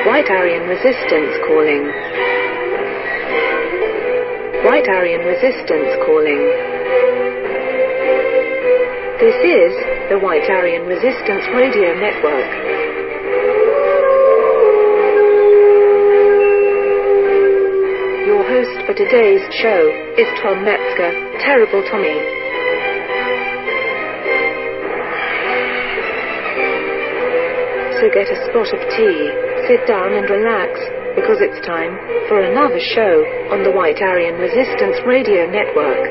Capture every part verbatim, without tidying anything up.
White Aryan Resistance calling. White Aryan Resistance calling. This is the White Aryan Resistance Radio Network. Your host for today's show is Tom Metzger, Terrible Tommy. So get a spot of tea, sit down and relax, because it's time for another show on the White Aryan Resistance Radio Network.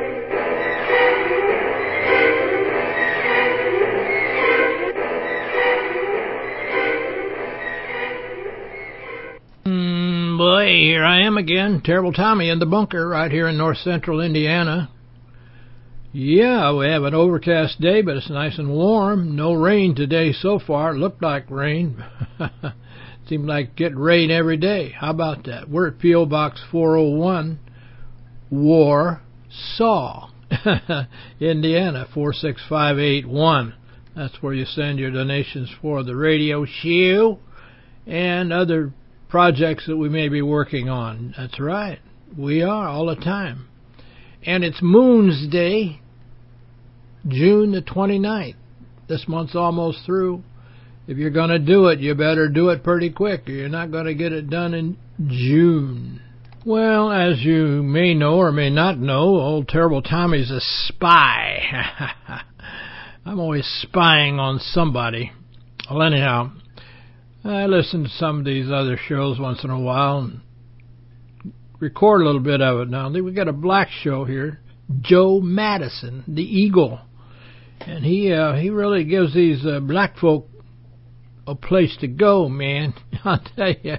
Mm, boy, here I am again, Terrible Tommy in the bunker right here in north central Indiana. Yeah, we have an overcast day, but it's nice and warm. No rain today so far. It looked like rain. Seemed like getting rain every day. How about that? We're at P O Box four oh one, Warsaw, Indiana, four six five eight one. That's where you send your donations for the radio show and other projects that we may be working on. That's right. We are all the time. And it's Moon's Day, June the twenty-ninth. This month's almost through. If you're going to do it, you better do it pretty quick, or you're not going to get it done in June. Well, as you may know or may not know, old Terrible Tommy's a spy. I'm always spying on somebody. Well, anyhow, I listen to some of these other shows once in a while and record a little bit of it. Now, we got a black show here, Joe Madison, the Eagle, and he uh, he really gives these uh, black folk a place to go, man. I'll tell you,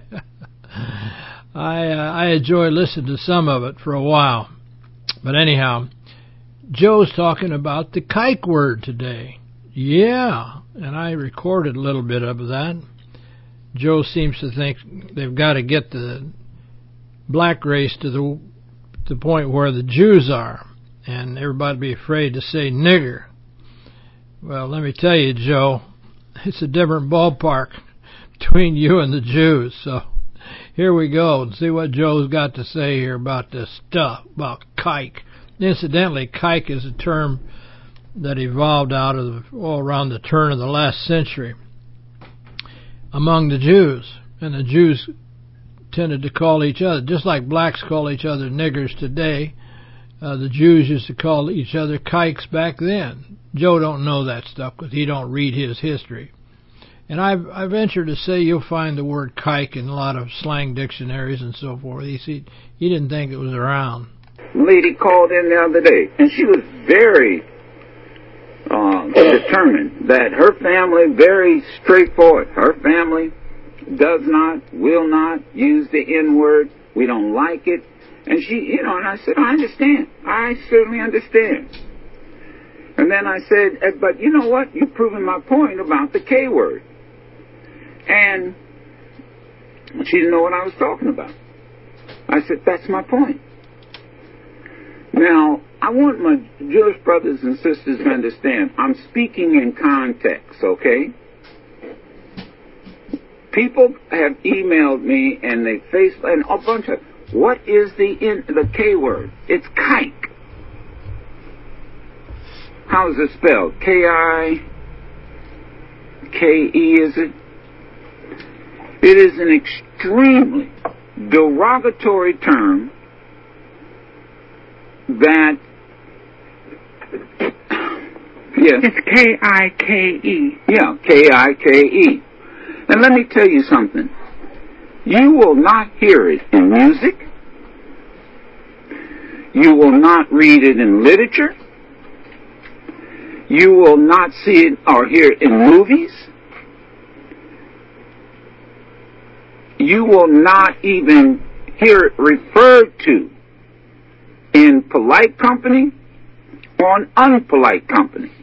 I uh, I enjoy listening to some of it for a while. But anyhow, Joe's talking about the kike word today. Yeah, and I recorded a little bit of that. Joe seems to think they've got to get the black race to the the point where the Jews are, and everybody be afraid to say nigger. Well, let me tell you, Joe, it's a different ballpark between you and the Jews. So here we go and see what Joe's got to say here about this stuff, about kike. Incidentally, kike is a term that evolved out of the, all around the turn of the last century among the Jews, and the Jews tended to call each other, just like blacks call each other niggers today, uh, the Jews used to call each other kikes back then. Joe don't know that stuff because he don't read his history. And I've, I venture to say you'll find the word kike in a lot of slang dictionaries and so forth. He, he, he didn't think it was around. Lady called in the other day, and she was very uh, determined that her family, very straightforward, her family does not, will not use the N-word. We don't like it. And she, you know, and I said, I understand. I certainly understand. And then I said, but you know what? You've proven my point about the K-word. And she didn't know what I was talking about. I said, that's my point. Now, I want my Jewish brothers and sisters to understand, I'm speaking in context, okay? People have emailed me and they face and a bunch of, what is the in, the K word? It's kike. How is it spelled? K I K E, is it? It is an extremely derogatory term that, yeah. It's K I K E. Yeah, K I K E. And let me tell you something. You will not hear it in music. You will not read it in literature. You will not see it or hear it in movies. You will not even hear it referred to in polite company or in unpolite company.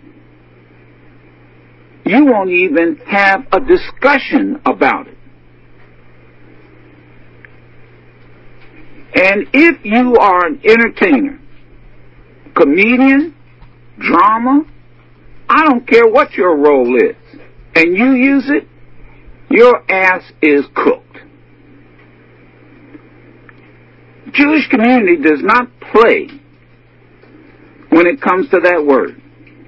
You won't even have a discussion about it. And if you are an entertainer, comedian, drama, I don't care what your role is, and you use it, your ass is cooked. Jewish community does not play when it comes to that word.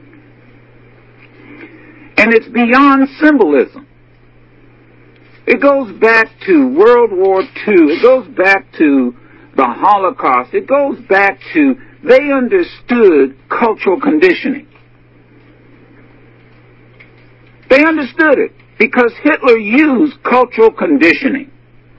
And it's beyond symbolism. It goes back to World War Two. It goes back to the Holocaust. It goes back to, they understood cultural conditioning. They understood it because Hitler used cultural conditioning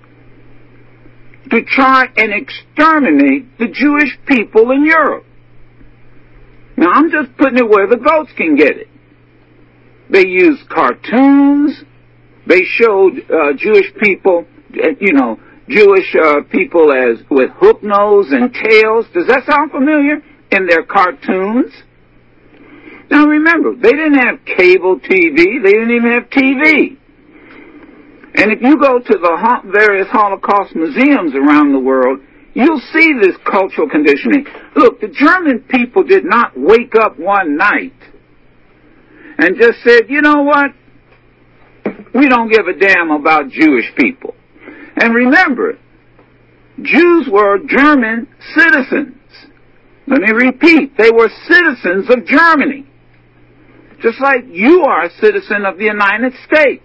to try and exterminate the Jewish people in Europe. Now, I'm just putting it where the goats can get it. They used cartoons. They showed uh, Jewish people, you know, Jewish uh, people as with hook nose and tails. Does that sound familiar? In their cartoons. Now remember, they didn't have cable T V. They didn't even have T V. And if you go to the various Holocaust museums around the world, you'll see this cultural conditioning. Look, the German people did not wake up one night and just said, you know what? We don't give a damn about Jewish people. And remember, Jews were German citizens. Let me repeat, they were citizens of Germany. Just like you are a citizen of the United States.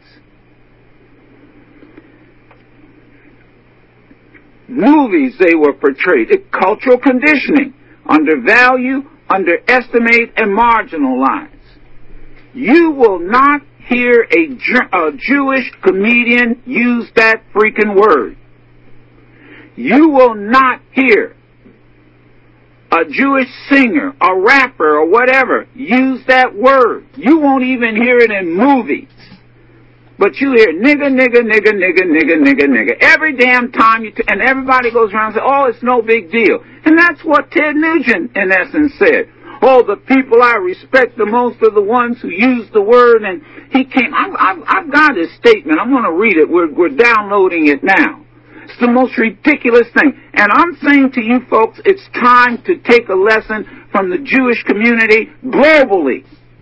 Movies, they were portrayed. Cultural conditioning. Undervalue, underestimate, and marginalize. You will not hear a, a Jewish comedian use that freaking word. You will not hear a Jewish singer, a rapper, or whatever use that word. You won't even hear it in movies. But you hear nigga, nigga, nigga, nigga, nigga, nigga, nigga. Every damn time you, t- and everybody goes around and says, oh, it's no big deal. And that's what Ted Nugent, in essence, said. Oh, the people I respect the most are the ones who use the word. And he came, I've, I've, I've got his statement. I'm going to read it. We're, we're downloading it now. It's the most ridiculous thing. And I'm saying to you folks, it's time to take a lesson from the Jewish community globally.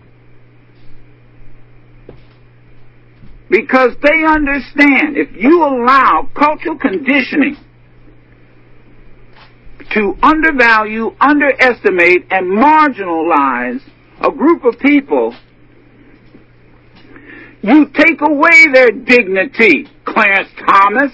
Because they understand if you allow cultural conditioning to undervalue, underestimate, and marginalize a group of people, you take away their dignity, Clarence Thomas.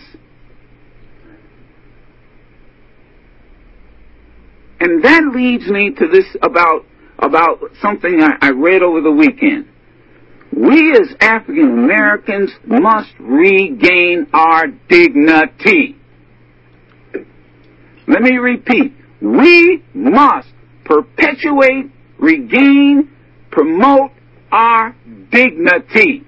And that leads me to this about, about something I, I read over the weekend. We as African Americans must regain our dignity. Let me repeat. We must perpetuate, regain, promote our dignity.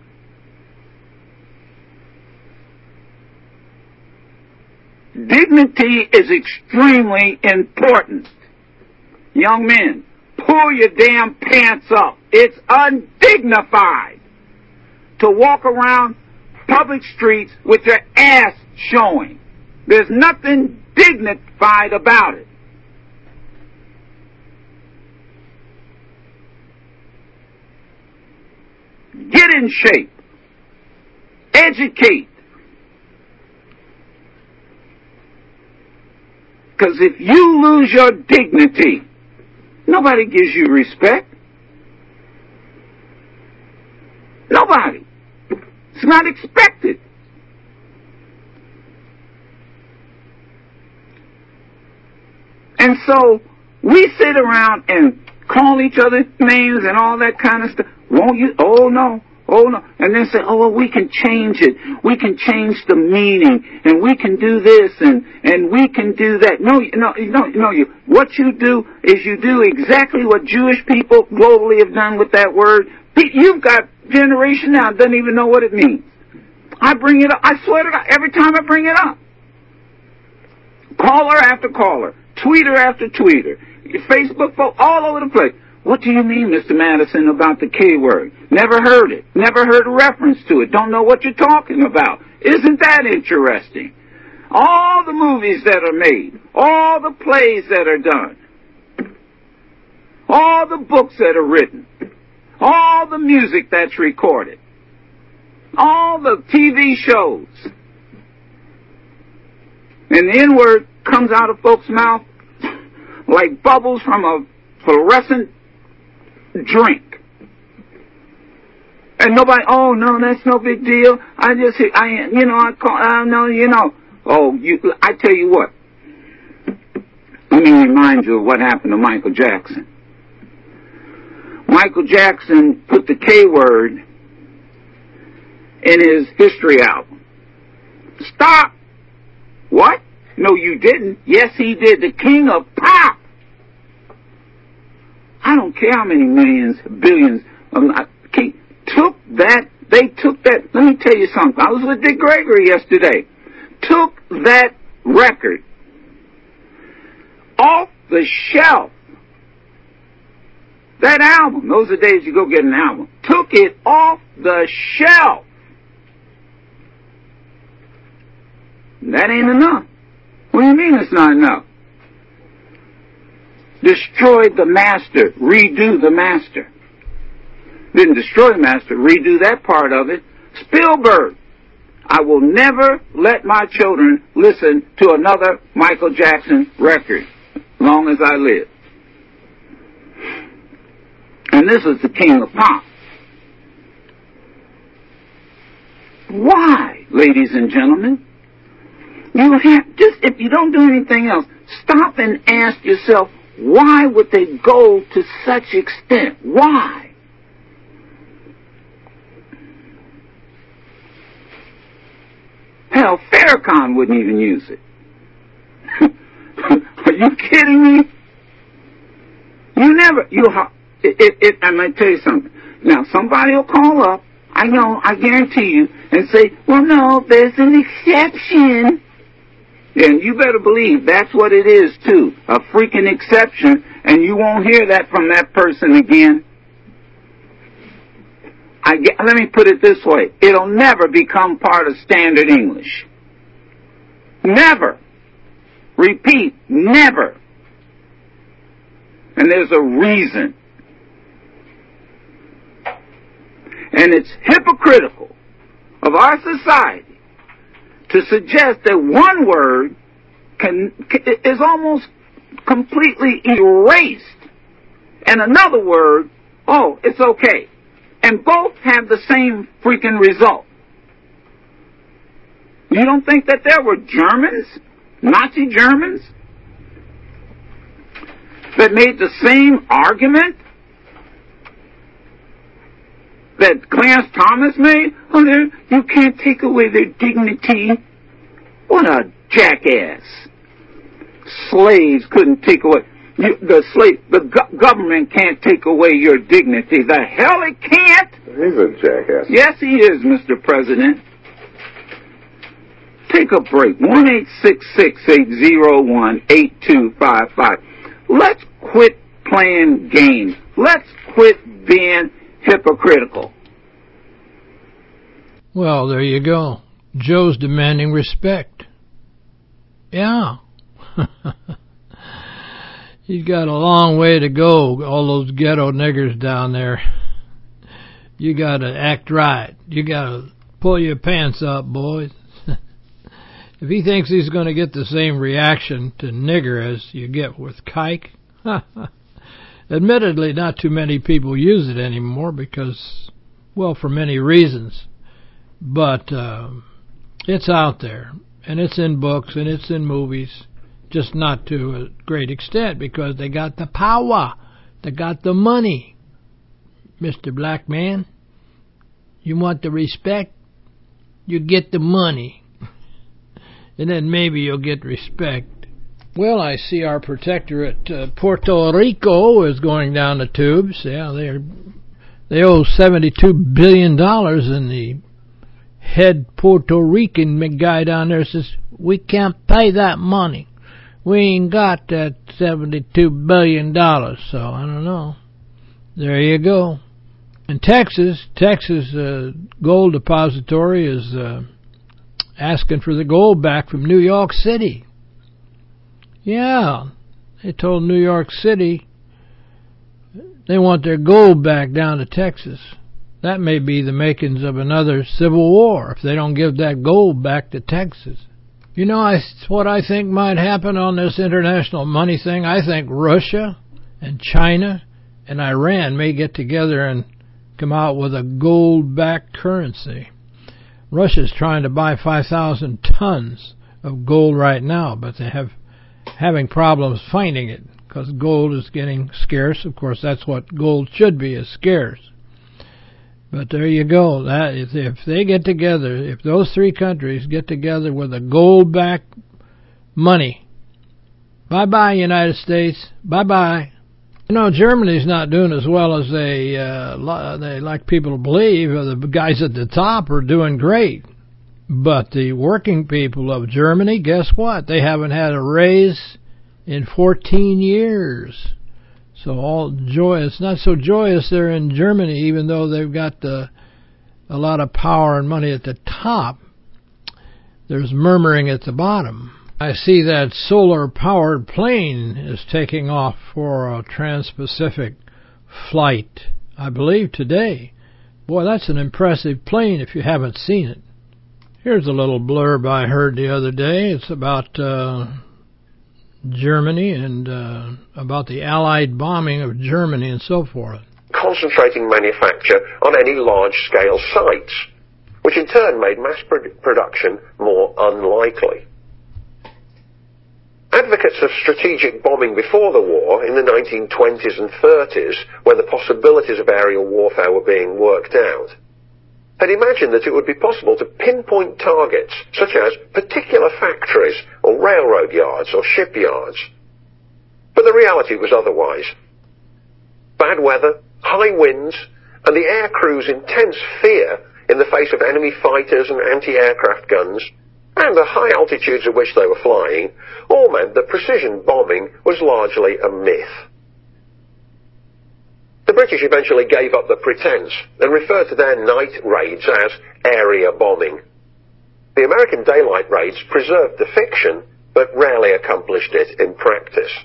Dignity is extremely important. Young men, pull your damn pants up. It's undignified to walk around public streets with your ass showing. There's nothing dignified about it. Get in shape. Educate. Because if you lose your dignity, nobody gives you respect. Nobody. It's not expected. And so we sit around and call each other names and all that kind of stuff. Won't you? Oh, no. Oh, no. And then say, oh, well, we can change it. We can change the meaning. And we can do this and, and we can do that. No, no, no, no. You, what you do is you do exactly what Jewish people globally have done with that word. You've got generation now that doesn't even know what it means. I bring it up. I swear to God, every time I bring it up. Caller after caller. Tweeter after tweeter. Facebook folks all over the place. What do you mean, Mister Madison, about the K word? Never heard it. Never heard a reference to it. Don't know what you're talking about. Isn't that interesting? All the movies that are made. All the plays that are done. All the books that are written. All the music that's recorded. All the T V shows. And the N-word comes out of folks' mouth like bubbles from a fluorescent drink. And nobody, oh, no, that's no big deal. I just, I, you know, I call, I know, you know. Oh, you, I tell you what. Let me remind you of what happened to Michael Jackson. Michael Jackson put the K word in his history album. Stop! What? No, you didn't. Yes, he did. The king of pop. I don't care how many millions, billions. Um, I, took that. They took that. Let me tell you something. I was with Dick Gregory yesterday. Took that record off the shelf. That album. Those are days you go get an album. Took it off the shelf. That ain't enough. What do you mean it's not enough? Destroyed the master. Redo the master. Didn't destroy the master. Redo that part of it. Spielberg. I will never let my children listen to another Michael Jackson record as long as I live. And this is the king of pop. Why, ladies and gentlemen? You have, just if you don't do anything else, stop and ask yourself, why would they go to such extent? Why? Hell, Farrakhan wouldn't even use it. Are you kidding me? You never, you, it, it, it, I'm going to tell you something. Now, somebody will call up, I know, I guarantee you, and say, well, no, there's an exception. And you better believe that's what it is, too. A freaking exception, and you won't hear that from that person again. I get, let me put it this way. It'll never become part of standard English. Never. Repeat, never. And there's a reason. And it's hypocritical of our society to suggest that one word can, is almost completely erased, and another word, oh, it's okay. And both have the same freaking result. You don't think that there were Germans, Nazi Germans, that made the same argument that Clarence Thomas made? Oh, you can't take away their dignity. What a jackass. Slaves couldn't take away. You, the slave, the go- government can't take away your dignity. The hell it can't. He's a jackass. Yes, he is, Mister President. Take a break. one eight six six, eight zero one, eight two five five. Let's quit playing games. Let's quit being hypocritical. Well, there you go. Joe's demanding respect. Yeah. He's got a long way to go, all those ghetto niggers down there. You got to act right. You got to pull your pants up, boys. If he thinks he's going to get the same reaction to nigger as you get with kike, admittedly, not too many people use it anymore because, well, for many reasons. But uh, it's out there, and it's in books, and it's in movies. Just not to a great extent because they got the power. They got the money. Mister Black Man, you want the respect? You get the money. And then maybe you'll get respect. Well, I see our protectorate, uh, Puerto Rico, is going down the tubes. Yeah, they're, they owe seventy-two billion dollars, and the head Puerto Rican guy down there says, we can't pay that money. We ain't got that seventy-two billion dollars, so I don't know. There you go. In Texas, Texas uh, Gold Depository is uh, asking for the gold back from New York City. Yeah, they told New York City they want their gold back down to Texas. That may be the makings of another civil war if they don't give that gold back to Texas. You know, I, what I think might happen on this international money thing, I think Russia and China and Iran may get together and come out with a gold-backed currency. Russia's trying to buy five thousand tons of gold right now, but they have having problems finding it because gold is getting scarce. Of course, that's what gold should be, is scarce. But there you go. That is, if they get together, if those three countries get together with a gold-backed money, bye-bye, United States, bye-bye. You know, Germany's not doing as well as they uh, they like people to believe. The guys at the top are doing great. But the working people of Germany, guess what? They haven't had a raise in fourteen years. So all joy, it's not so joyous there in Germany, even though they've got the, a lot of power and money at the top. There's murmuring at the bottom. I see that solar-powered plane is taking off for a Trans-Pacific flight, I believe today. Boy, that's an impressive plane if you haven't seen it. Here's a little blurb I heard the other day. It's about uh, Germany and uh, about the Allied bombing of Germany and so forth. Concentrating manufacture on any large-scale sites, which in turn made mass pro- production more unlikely. Advocates of strategic bombing before the war, in the nineteen twenties and thirties, when the possibilities of aerial warfare were being worked out, had imagined that it would be possible to pinpoint targets such as particular factories or railroad yards or shipyards. But the reality was otherwise. Bad weather, high winds, and the air crew's intense fear in the face of enemy fighters and anti-aircraft guns, and the high altitudes at which they were flying, all meant that precision bombing was largely a myth. The British eventually gave up the pretense and referred to their night raids as area bombing. The American daylight raids preserved the fiction, but rarely accomplished it in practice.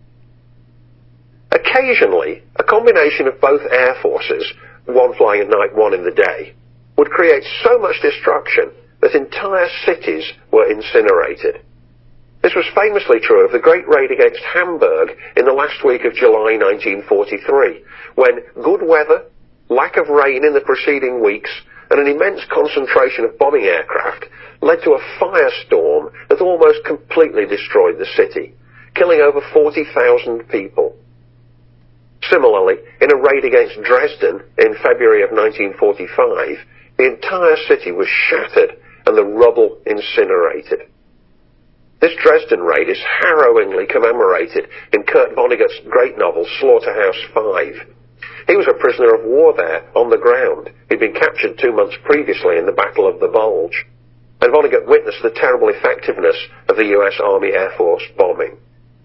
Occasionally, a combination of both air forces, one flying at night, one in the day, would create so much destruction that entire cities were incinerated. This was famously true of the Great Raid against Hamburg in the last week of July nineteen forty-three, when good weather, lack of rain in the preceding weeks, and an immense concentration of bombing aircraft led to a firestorm that almost completely destroyed the city, killing over forty thousand people. Similarly, in a raid against Dresden in February of nineteen forty-five, the entire city was shattered and the rubble incinerated. This Dresden raid is harrowingly commemorated in Kurt Vonnegut's great novel Slaughterhouse Five. He was a prisoner of war there, on the ground. He'd been captured two months previously in the Battle of the Bulge, and Vonnegut witnessed the terrible effectiveness of the U S Army Air Force bombing.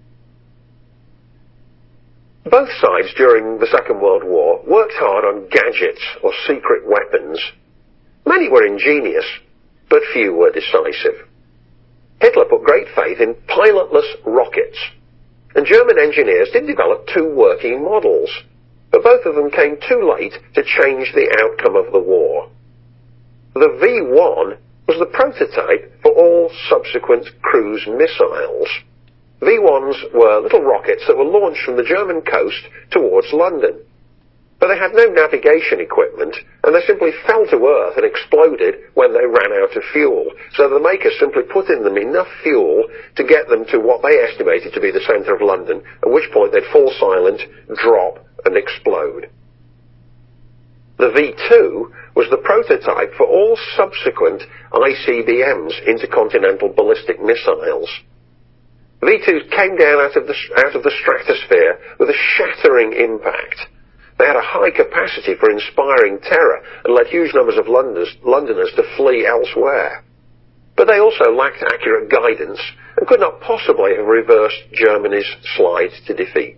Both sides during the Second World War worked hard on gadgets or secret weapons. Many were ingenious, but few were decisive. Hitler put great faith in pilotless rockets, and German engineers did develop two working models, but both of them came too late to change the outcome of the war. The V one was the prototype for all subsequent cruise missiles. V ones were little rockets that were launched from the German coast towards London. But they had no navigation equipment, and they simply fell to earth and exploded when they ran out of fuel. So the makers simply put in them enough fuel to get them to what they estimated to be the centre of London, at which point they'd fall silent, drop, and explode. The V two was the prototype for all subsequent I C B Ms, intercontinental ballistic missiles. V twos came down out of the, out of the stratosphere with a shattering impact. They had a high capacity for inspiring terror and led huge numbers of Londoners, Londoners to flee elsewhere. But they also lacked accurate guidance and could not possibly have reversed Germany's slide to defeat.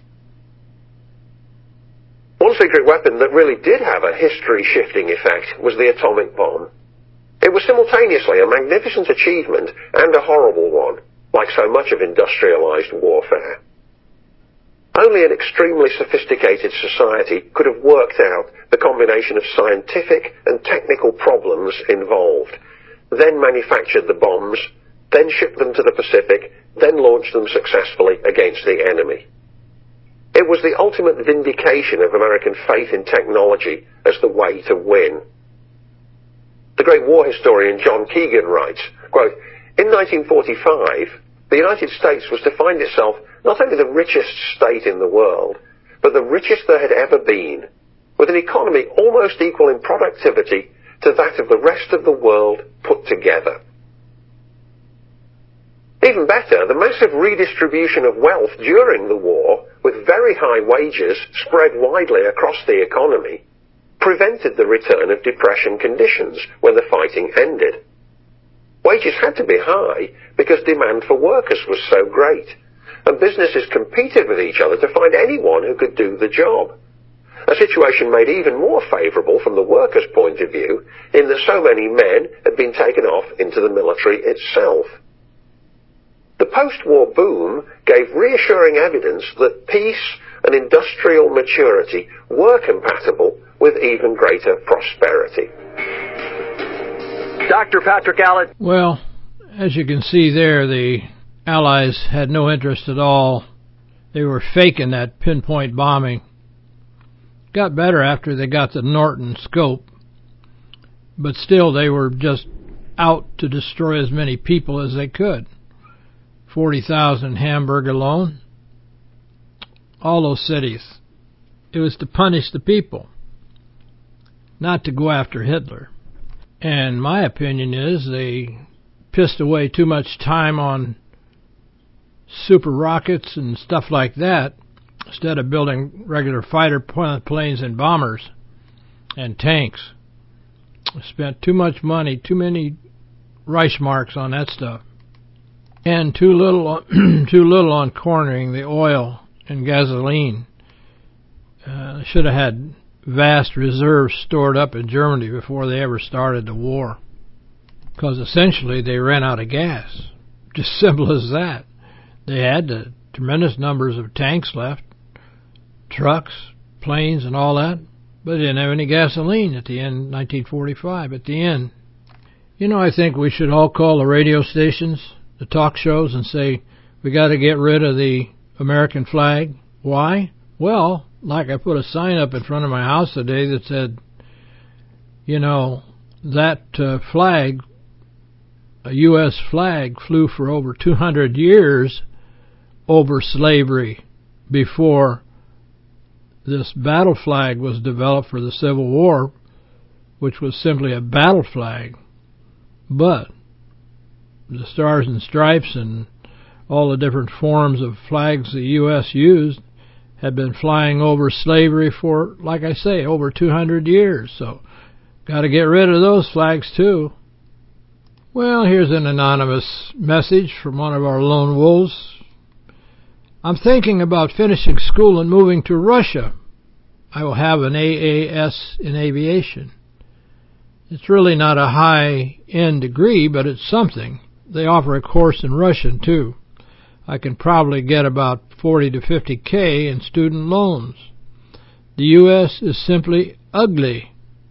One secret weapon that really did have a history-shifting effect was the atomic bomb. It was simultaneously a magnificent achievement and a horrible one, like so much of industrialized warfare. Only an extremely sophisticated society could have worked out the combination of scientific and technical problems involved, then manufactured the bombs, then shipped them to the Pacific, then launched them successfully against the enemy. It was the ultimate vindication of American faith in technology as the way to win. The great war historian John Keegan writes, quote, "In nineteen forty-five, the United States was to find itself not only the richest state in the world, but the richest there had ever been, with an economy almost equal in productivity to that of the rest of the world put together." Even better, the massive redistribution of wealth during the war, with very high wages spread widely across the economy, prevented the return of depression conditions when the fighting ended. Wages had to be high because demand for workers was so great, and businesses competed with each other to find anyone who could do the job. A situation made even more favourable from the workers' point of view in that so many men had been taken off into the military itself. The post-war boom gave reassuring evidence that peace and industrial maturity were compatible with even greater prosperity. Doctor Patrick Allen. Well, as you can see there, the Allies had no interest at all. They were faking that pinpoint bombing. Got better after they got the Norton scope, but still they were just out to destroy as many people as they could. forty thousand in Hamburg alone. All those cities. It was to punish the people, not to go after Hitler. And my opinion is they pissed away too much time on super rockets and stuff like that instead of building regular fighter planes and bombers and tanks. Spent too much money, too many Reichsmarks on that stuff. And too little, too little on cornering the oil and gasoline. Uh, should have had vast reserves stored up in Germany before they ever started the war. Because essentially they ran out of gas. Just simple as that. They had the tremendous numbers of tanks left, trucks, planes and all that, but they didn't have any gasoline at the end, nineteen forty-five, at the end. You know, I think we should all call the radio stations, the talk shows, and say, we got to get rid of the American flag. Why? Well, like I put a sign up in front of my house today that said, you know, that uh, flag, a U S flag, flew for over two hundred years over slavery before this battle flag was developed for the Civil War, which was simply a battle flag. But the Stars and Stripes and all the different forms of flags the U S used had been flying over slavery for, like I say, over two hundred years. So, got to get rid of those flags too. Well, here's an anonymous message from one of our lone wolves. I'm thinking about finishing school and moving to Russia. I will have an A A S in aviation. It's really not a high-end degree, but it's something. They offer a course in Russian, too. I can probably get about forty to fifty K in student loans. The U S is simply ugly.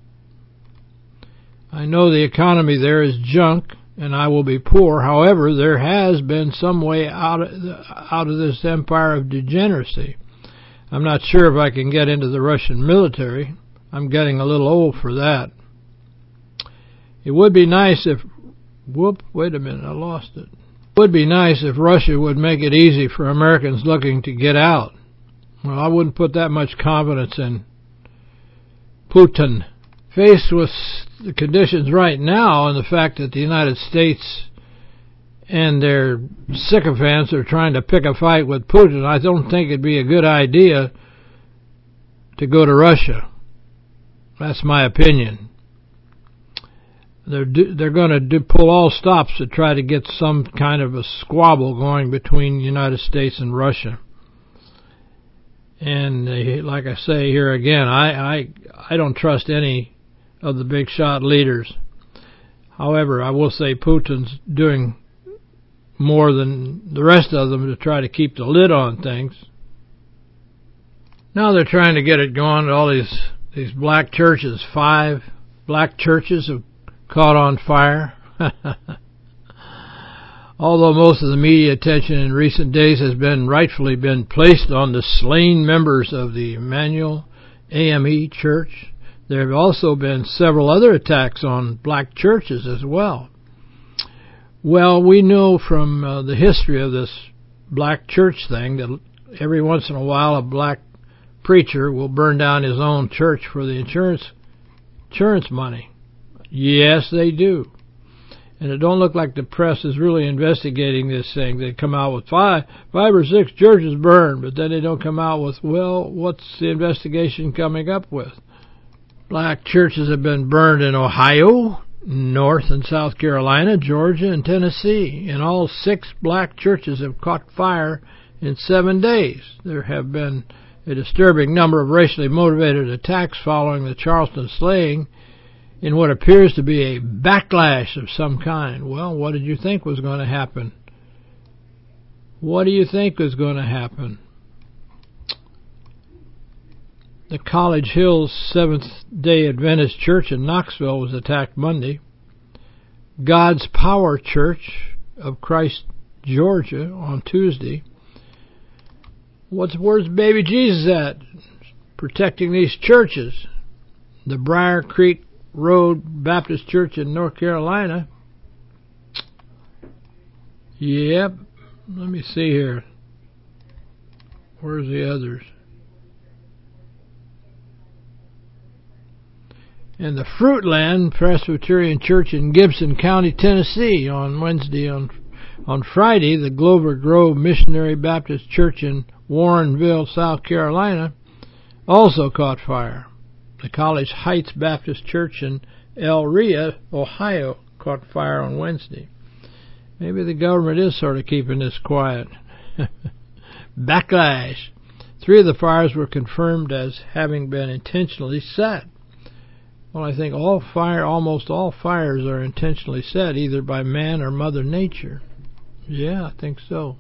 I know the economy there is junk, and I will be poor. However, there has been some way out of, out of this empire of degeneracy. I'm not sure if I can get into the Russian military. I'm getting a little old for that. It would be nice if... Whoop, wait a minute, I lost it. It would be nice if Russia would make it easy for Americans looking to get out. Well, I wouldn't put that much confidence in Putin. Faced with the conditions right now and the fact that the United States and their sycophants are trying to pick a fight with Putin, I don't think it'd be a good idea to go to Russia. That's my opinion. They're do, they're going to do, pull all stops to try to get some kind of a squabble going between the United States and Russia. And uh, like I say here again, I, I I don't trust any of the big shot leaders. However, I will say Putin's doing more than the rest of them to try to keep the lid on things. Now they're trying to get it going. All these these black churches, five black churches have caught on fire. Although most of the media attention in recent days has been rightfully been placed on the slain members of the Emmanuel A M E Church, there have also been several other attacks on black churches as well. Well, we know from uh, the history of this black church thing that every once in a while a black preacher will burn down his own church for the insurance insurance money. Yes, they do. And it don't look like the press is really investigating this thing. They come out with five, five or six churches burned, but then they don't come out with, well, what's the investigation coming up with? Black churches have been burned in Ohio, North and South Carolina, Georgia, and Tennessee. And all six black churches have caught fire in seven days. There have been a disturbing number of racially motivated attacks following the Charleston slaying in what appears to be a backlash of some kind. Well, what did you think was going to happen? What do you think was going to happen? The College Hills Seventh-day Adventist Church in Knoxville was attacked Monday. God's Power Church of Christ, Georgia, on Tuesday. What's where's baby Jesus at? Protecting these churches. The Briar Creek Road Baptist Church in North Carolina. Yep. Let me see here. Where's the others? And the Fruitland Presbyterian Church in Gibson County, Tennessee, on Wednesday. On on Friday, the Glover Grove Missionary Baptist Church in Warrenville, South Carolina, also caught fire. The College Heights Baptist Church in El Ria, Ohio, caught fire on Wednesday. Maybe the government is sort of keeping this quiet. Backlash. Three of the fires were confirmed as having been intentionally set. Well, I think all fire, almost all fires are intentionally set, either by man or Mother Nature. Yeah, I think so.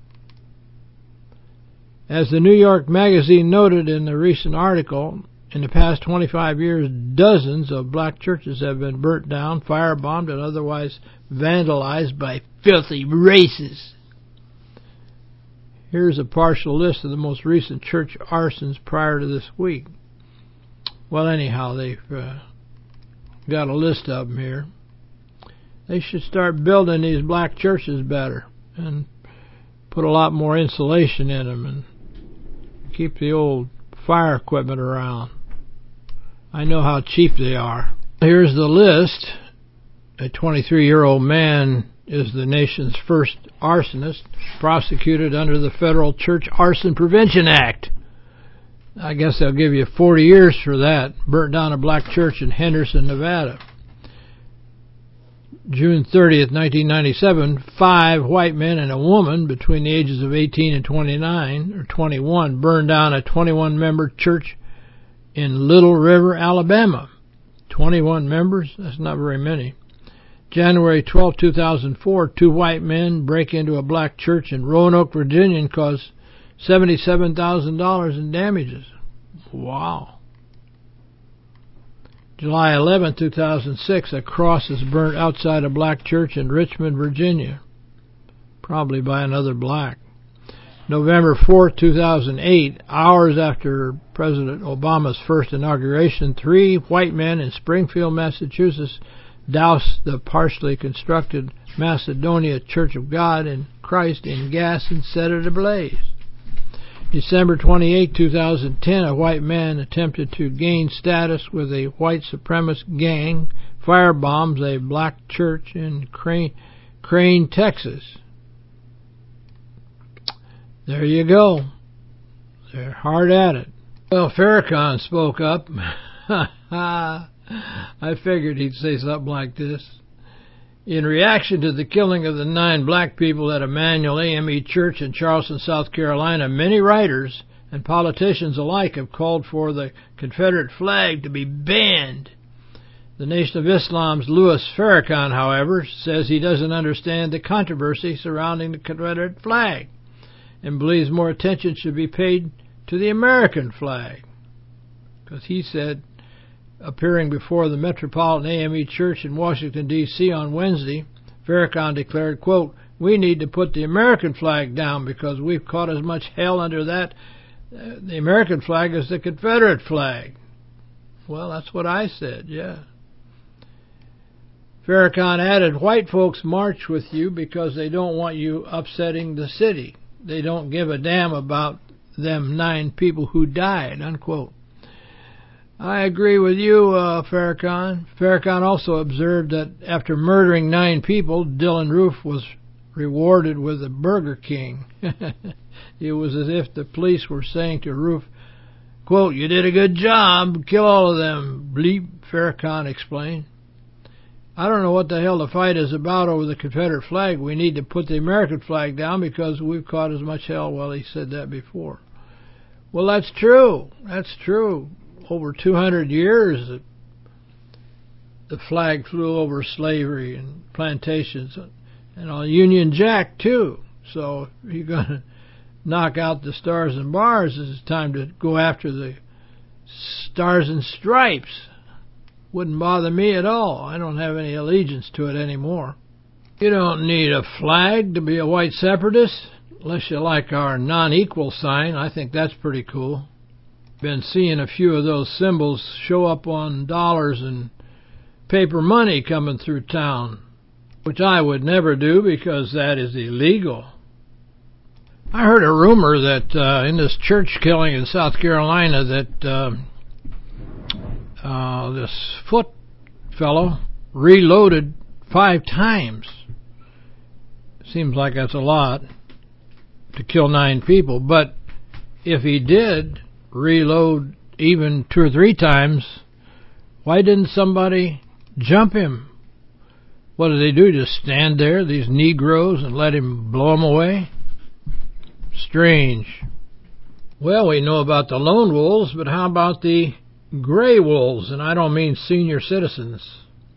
As the New York Magazine noted in a recent article, in the past twenty-five years, dozens of black churches have been burnt down, firebombed, and otherwise vandalized by filthy racists. Here's a partial list of the most recent church arsons prior to this week. Well, anyhow, they've uh, got a list of them here. They should start building these black churches better and put a lot more insulation in them and keep the old fire equipment around. I know how cheap they are. Here's the list. A twenty-three-year-old man is the nation's first arsonist prosecuted under the Federal Church Arson Prevention Act. I guess they'll give you forty years for that. Burnt down a black church in Henderson, Nevada. June thirtieth, nineteen ninety-seven, five white men and a woman between the ages of eighteen and twenty-nine or twenty-one burned down a twenty-one member church in Little River, Alabama. twenty-one members? That's not very many. January twelfth, two thousand four, two white men break into a black church in Roanoke, Virginia and cause seventy-seven thousand dollars in damages. Wow. July eleventh, two thousand six, a cross is burnt outside a black church in Richmond, Virginia, probably by another black. November fourth, two thousand eight, hours after President Obama's first inauguration, three white men in Springfield, Massachusetts, doused the partially constructed Macedonia Church of God in Christ in gas and set it ablaze. December twenty-eighth, two thousand ten, a white man attempted to gain status with a white supremacist gang, firebombs a black church in Crane, Crane, Texas. There you go. They're hard at it. Well, Farrakhan spoke up. I figured he'd say something like this. In reaction to the killing of the nine black people at Emmanuel A M E Church in Charleston, South Carolina, many writers and politicians alike have called for the Confederate flag to be banned. The Nation of Islam's Louis Farrakhan, however, says he doesn't understand the controversy surrounding the Confederate flag and believes more attention should be paid to the American flag. Because he said, appearing before the Metropolitan A M E Church in Washington, D C on Wednesday, Farrakhan declared, quote, we need to put the American flag down because we've caught as much hell under that. Uh, the American flag is the Confederate flag. Well, that's what I said, yeah. Farrakhan added, white folks march with you because they don't want you upsetting the city. They don't give a damn about them nine people who died, unquote. I agree with you, uh, Farrakhan. Farrakhan also observed that after murdering nine people, Dylan Roof was rewarded with a Burger King. It was as if the police were saying to Roof, quote, you did a good job, kill all of them, bleep, Farrakhan explained. I don't know what the hell the fight is about over the Confederate flag. We need to put the American flag down because we've caught as much hell. Well, he said that before. Well, that's true. That's true. Over two hundred years, the flag flew over slavery and plantations and on Union Jack, too. So if you're going to knock out the stars and bars, it's time to go after the stars and stripes. Wouldn't bother me at all. I don't have any allegiance to it anymore. You don't need a flag to be a white separatist, unless you like our non-equal sign. I think that's pretty cool. Been seeing a few of those symbols show up on dollars and paper money coming through town, which I would never do because that is illegal. I heard a rumor that uh, in this church killing in South Carolina that uh, uh, this Foot fellow reloaded five times. Seems like that's a lot to kill nine people, but if he did reload even two or three times, why didn't somebody jump him? What did they do? Just stand there, these Negroes, and let him blow them away? Strange. Well, we know about the lone wolves, but how about the gray wolves? And I don't mean senior citizens.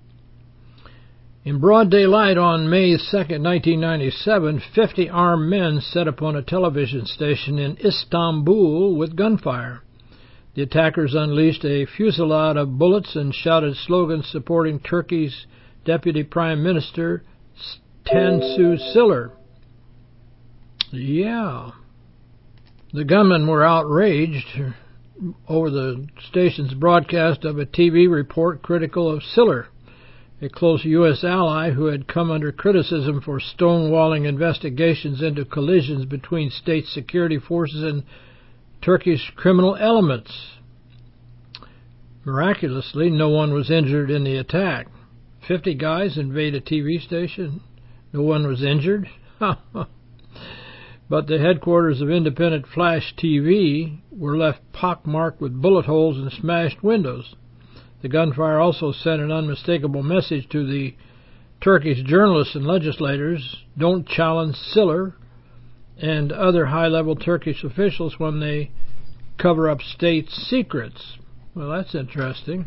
In broad daylight on May second, nineteen ninety-seven, fifty armed men set upon a television station in Istanbul with gunfire. The attackers unleashed a fusillade of bullets and shouted slogans supporting Turkey's Deputy Prime Minister Tansu Çiller. Yeah. The gunmen were outraged over the station's broadcast of a T V report critical of Çiller, a close U S ally who had come under criticism for stonewalling investigations into collisions between state security forces and Turkish criminal elements. Miraculously, no one was injured in the attack. Fifty guys invade a T V station. No one was injured? But the headquarters of Independent Flash T V were left pockmarked with bullet holes and smashed windows. The gunfire also sent an unmistakable message to the Turkish journalists and legislators: don't challenge Çiller and other high-level Turkish officials when they cover up state secrets. Well, that's interesting.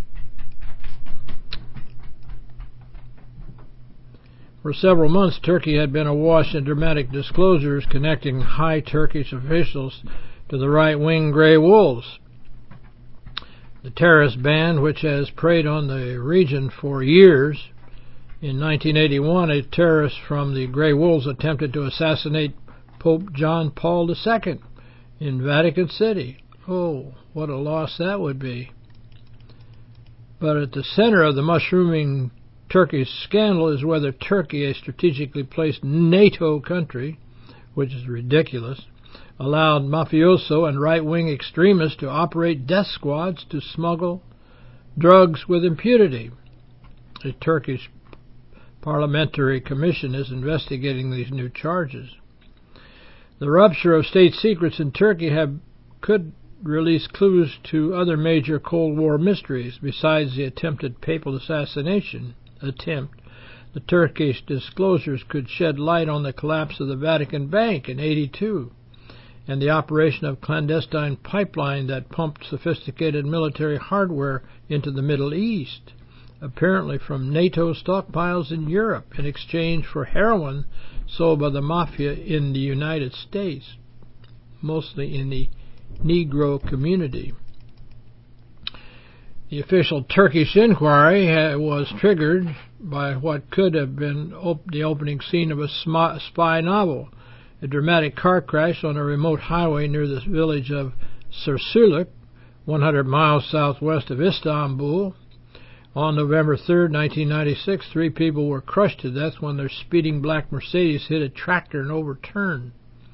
For several months, Turkey had been awash in dramatic disclosures connecting high Turkish officials to the right-wing Grey Wolves. The terrorist band, which has preyed on the region for years. In nineteen eighty-one, a terrorist from the Grey Wolves attempted to assassinate Pope John Paul the Second in Vatican City. Oh, what a loss that would be. But at the center of the mushrooming Turkish scandal is whether Turkey, a strategically placed NATO country, which is ridiculous, allowed mafioso and right-wing extremists to operate death squads to smuggle drugs with impunity. A Turkish parliamentary commission is investigating these new charges. The rupture of state secrets in Turkey have, could release clues to other major Cold War mysteries besides the attempted papal assassination attempt. The Turkish disclosures could shed light on the collapse of the Vatican Bank in eighty-two and the operation of clandestine pipeline that pumped sophisticated military hardware into the Middle East, apparently from NATO stockpiles in Europe in exchange for heroin sold by the mafia in the United States, mostly in the Negro community. The official Turkish inquiry was triggered by what could have been op- the opening scene of a sm- spy novel, a dramatic car crash on a remote highway near the village of Sursuluk, one hundred miles southwest of Istanbul. On November third, nineteen ninety-six, three people were crushed to death when their speeding black Mercedes hit a tractor and overturned.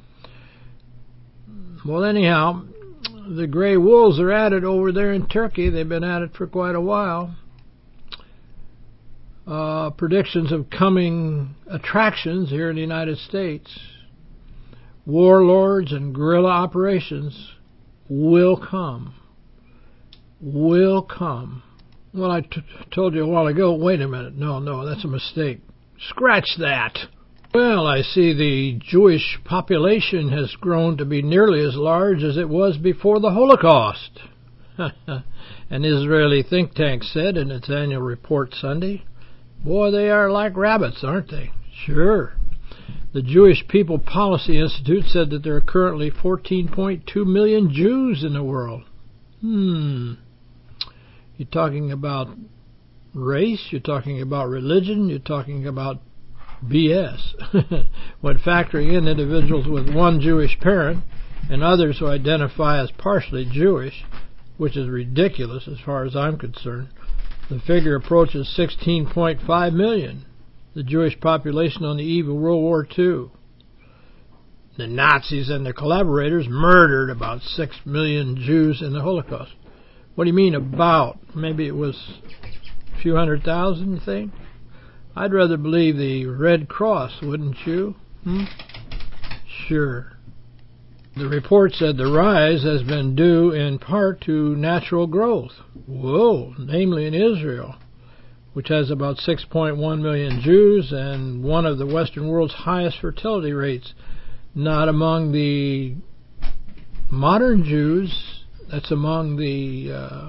Well, anyhow, the gray wolves are at it over there in Turkey. They've been at it for quite a while. Uh, predictions of coming attractions here in the United States. Warlords and guerrilla operations will come. Will come. Well, I t- told you a while ago, wait a minute. No, no, that's a mistake. Scratch that. Well, I see the Jewish population has grown to be nearly as large as it was before the Holocaust. An Israeli think tank said in its annual report Sunday. Boy, they are like rabbits, aren't they? Sure. The Jewish People Policy Institute said that there are currently fourteen point two million Jews in the world. Hmm. You're talking about race, you're talking about religion, you're talking about B S. When factoring in individuals with one Jewish parent and others who identify as partially Jewish, which is ridiculous as far as I'm concerned, the figure approaches sixteen point five million, the Jewish population on the eve of World War Two. The Nazis and their collaborators murdered about six million Jews in the Holocaust. What do you mean about? Maybe it was a few hundred thousand, you think? I'd rather believe the Red Cross, wouldn't you? Hmm? Sure. The report said the rise has been due in part to natural growth. Whoa, namely in Israel, which has about six point one million Jews and one of the Western world's highest fertility rates. Not among the modern Jews. That's among the, uh,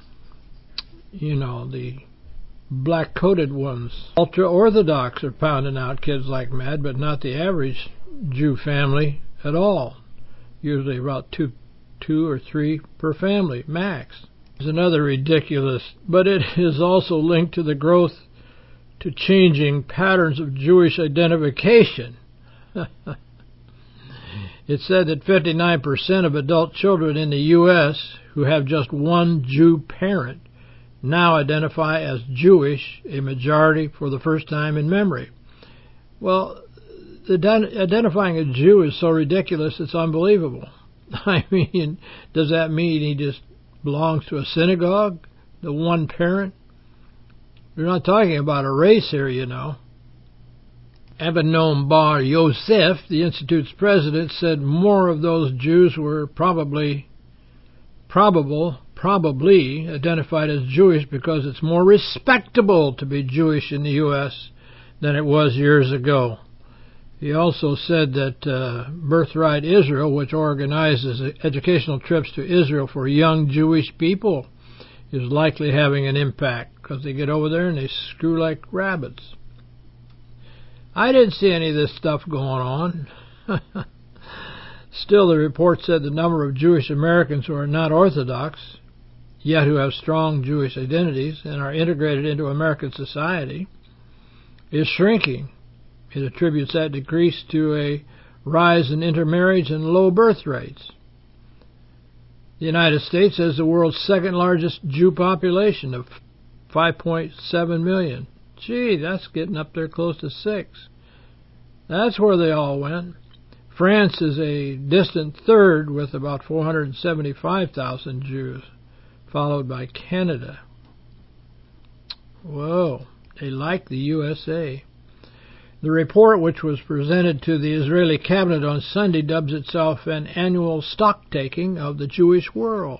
you know, the black-coated ones. Ultra-Orthodox are pounding out kids like mad, but not the average Jew family at all. Usually about two, two or three per family, max. There's another ridiculous, but it is also linked to the growth to changing patterns of Jewish identification. It said that fifty-nine percent of adult children in the U S who have just one Jew parent now identify as Jewish, a majority for the first time in memory. Well, identifying a Jew is so ridiculous it's unbelievable. I mean, does that mean he just belongs to a synagogue, the one parent? We're not talking about a race here, you know. Avignon Bar Yosef, the Institute's president, said more of those Jews were probably, probable, probably identified as Jewish because it's more respectable to be Jewish in the U S than it was years ago. He also said that uh, Birthright Israel, which organizes educational trips to Israel for young Jewish people, is likely having an impact because they get over there and they screw like rabbits. I didn't see any of this stuff going on. Still, the report said the number of Jewish Americans who are not Orthodox, yet who have strong Jewish identities and are integrated into American society, is shrinking. It attributes that decrease to a rise in intermarriage and low birth rates. The United States has the world's second largest Jew population of five point seven million. Gee, that's getting up there close to six. That's where they all went. France is a distant third with about four hundred seventy-five thousand Jews, followed by Canada. Whoa, they like the U S A. The report, which was presented to the Israeli cabinet on Sunday, dubs itself an annual stock-taking of the Jewish world.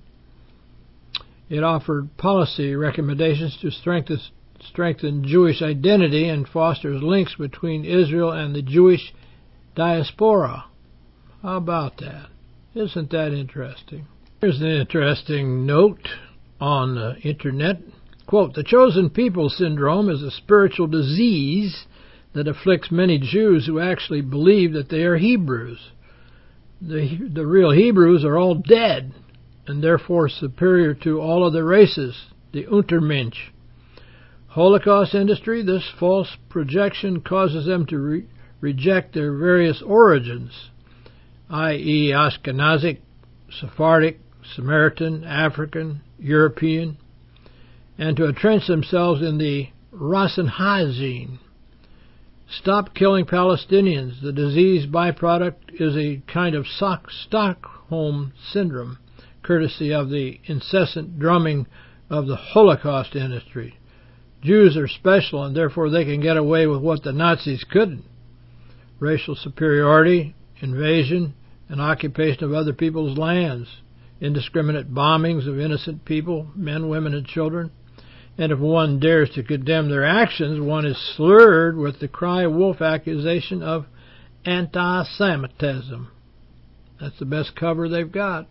It offered policy recommendations to strengthen, strengthen Jewish identity and fosters links between Israel and the Jewish diaspora. How about that? Isn't that interesting? Here's an interesting note on the internet. Quote, the chosen people syndrome is a spiritual disease that afflicts many Jews who actually believe that they are Hebrews. The, the real Hebrews are all dead. and therefore superior to all other races, the Untermensch. Holocaust industry, this false projection causes them to re- reject their various origins, that is. Ashkenazic, Sephardic, Samaritan, African, European, and to entrench themselves in the Rassenhazin. Stop killing Palestinians. The disease byproduct is a kind of Stockholm syndrome, courtesy of the incessant drumming of the Holocaust industry. Jews are special, and therefore they can get away with what the Nazis couldn't. Racial superiority, invasion, and occupation of other people's lands, indiscriminate bombings of innocent people, men, women, and children. And if one dares to condemn their actions, one is slurred with the cry wolf accusation of anti-Semitism. That's the best cover they've got.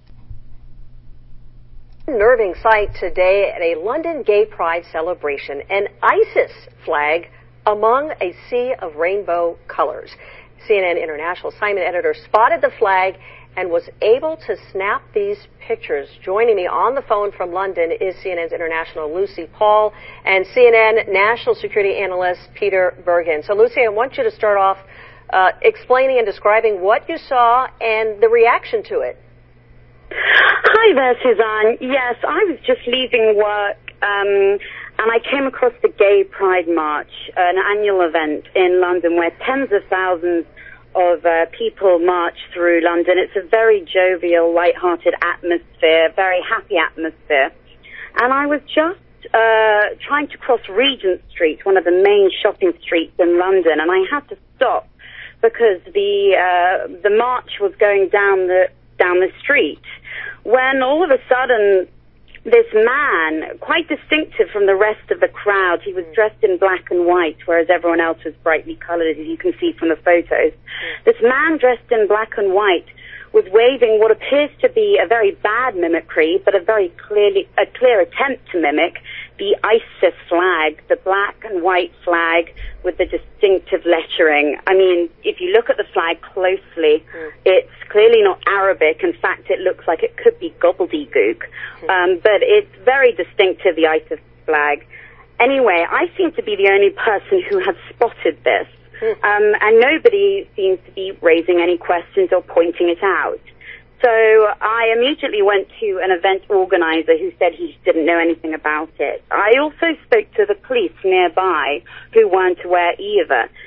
Unnerving sight today at a London Gay Pride celebration, an ISIS flag among a sea of rainbow colors. C N N International assignment editor spotted the flag and was able to snap these pictures. Joining me on the phone from London is C N N's International Lucy Paul and C N N National Security Analyst Peter Bergen. So, Lucy, I want you to start off uh, explaining and describing what you saw and the reaction to it. Hi there, Suzanne. Yes, I was just leaving work um, and I came across the Gay Pride March, an annual event in London where tens of thousands of uh, people march through London. It's a very jovial, light-hearted atmosphere, very happy atmosphere. And I was just uh, trying to cross Regent Street, one of the main shopping streets in London, and I had to stop because the uh, the march was going down the down the street, when all of a sudden this man, quite distinctive from the rest of the crowd, he was dressed in black and white, whereas everyone else was brightly coloured, as you can see from the photos. This man dressed in black and white was waving what appears to be a very bad mimicry, but a very clearly a clear attempt to mimic the ISIS flag, the black and white flag with the distinctive lettering. I mean, if you look at the flag closely, mm. it's clearly not Arabic. In fact, it looks like it could be gobbledygook. Mm. Um, but it's very distinctive, the ISIS flag. Anyway, I seem to be the only person who has spotted this. Mm. Um, and nobody seems to be raising any questions or pointing it out. So I immediately went to an event organizer who said he didn't know anything about it. I also spoke to the police nearby, who weren't aware either.